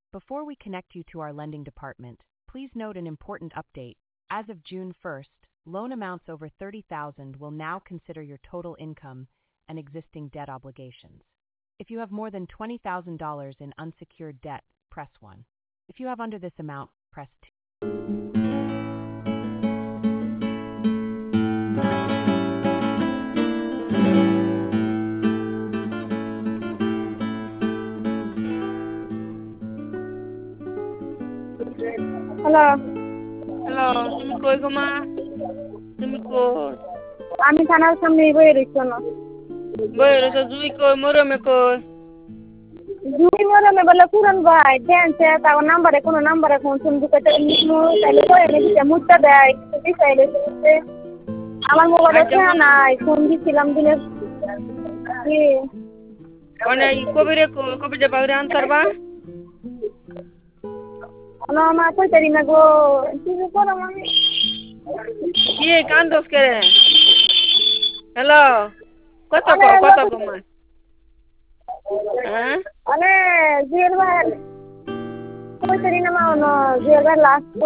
Before we connect you to our lending department, please note an important update. As of June 1st, loan amounts over $30,000 will now consider your total income and existing debt obligations. If you have more than $20,000 in unsecured debt, press 1. If you have under this amount, press 2. Hello hello, তুমি কই গো মা? তুমি কই? আমি থানার সামনে বয়ে রয়েছি না বই রয়েছে জুই কই মরমে কই? দুই মরমে বলে পুরন ভাই দেনছে তাও নাম্বারে কোনো নাম্বারে ফোন ফোন ঢুকাতে নিমু তাহলে কই আমি দিতে মুদ্রা দেয় কিছু দিছাইলে আমার মোবাইলে আচ্ছা খেয়া নাই ফোন দিছিলাম দিনে কি মানে কবিরে কবিরে পাউরে আনসার বা? না মা কই তারি না গো কি করো আমি কি কান্দস কে? হ্যালো, কত গো মা? হ্যাঁ? মানে জুয়েল ভাই কই তারি না মা জুয়েল ভাই লাস্ট